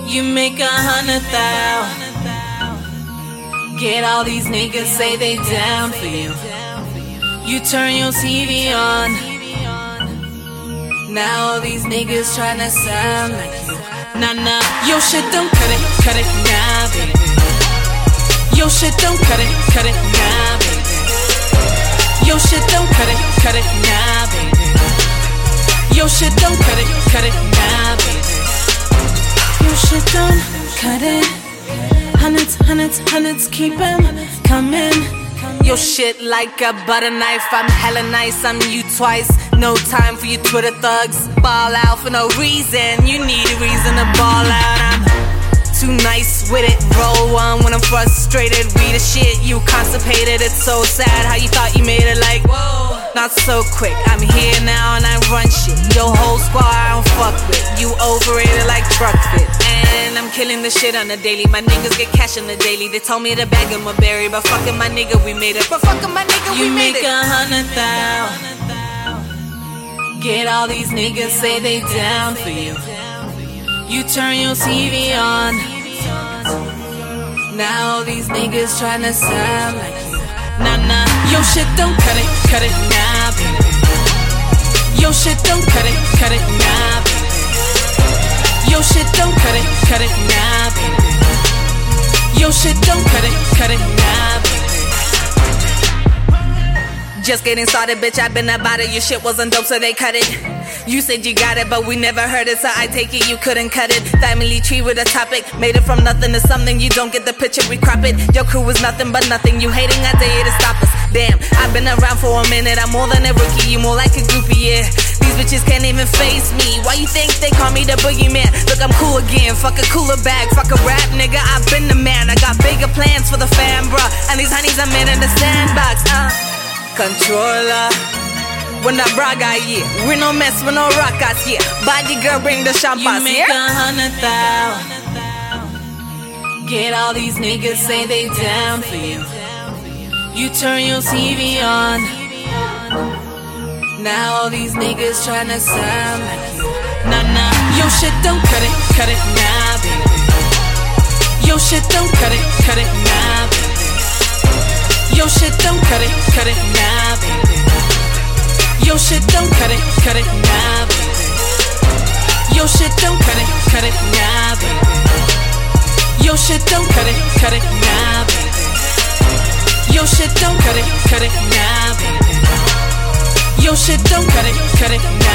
You make 100,000. Get all these niggas say they down for you. You turn your TV on. Now all these niggas tryna sound like you. Nah, nah, your shit don't cut it now, baby. Your shit don't cut it now, baby. Your shit don't cut it now, baby. Your shit don't cut it now, baby. Your shit don't cut it. Hundreds, keep them coming. Your shit like a butter knife. I'm hella nice, I'm you twice. No time for you Twitter thugs. Ball out for no reason. You need a reason to ball out. I'm too nice with it. Roll one when I'm frustrated. We the shit, you constipated. It's so sad how you thought you made it like, whoa. Not so quick, I'm here now and I run shit. Your whole squad I don't fuck with. You overrated like truck fit. And I'm killing the shit on the daily. My niggas get cash on the daily. They told me to bag them a berry, but fucking my nigga we made it. But fucking my nigga we made it. You make 100,000. Get all these niggas say they down for you. You turn your TV on. Now all these niggas tryna sound like you. Nah, nah, your shit don't cut it now, baby. Your shit don't cut it now, baby. Your shit don't cut it now, baby. Your shit don't cut it now, baby. Just getting started, bitch, I've been about it. Your shit wasn't dope, so they cut it. You said you got it, but we never heard it, so I take it you couldn't cut it. Family tree with a topic, made it from nothing to something. You don't get the picture, we crop it. Your crew was nothing but nothing. You hating, I dare you to stop us. Damn, I've been around for a minute. I'm more than a rookie, you more like a groupie, yeah. These bitches can't even face me. Why you think they call me the boogeyman? Look, I'm cool again, fuck a cooler bag, fuck a rap, nigga, I've been the man. I got bigger plans for the fam, bruh. And these honeys I'm in the sandbox, Controller. When that bra guy, yeah. We no mess with no rockers, yeah. Body girl, bring the champagne, yeah. You make 100,000. Get all these niggas say they down for you. You turn your TV on. Now all these niggas tryna sound like you. Nah, nah, your shit don't cut it now, baby. Your shit don't cut it now, baby. Your shit don't cut it now, baby. Your shit don't cut it now, baby. Your shit don't cut it now, baby. Your shit don't cut it now, baby. Your shit don't cut it now, baby. Your shit don't cut it now.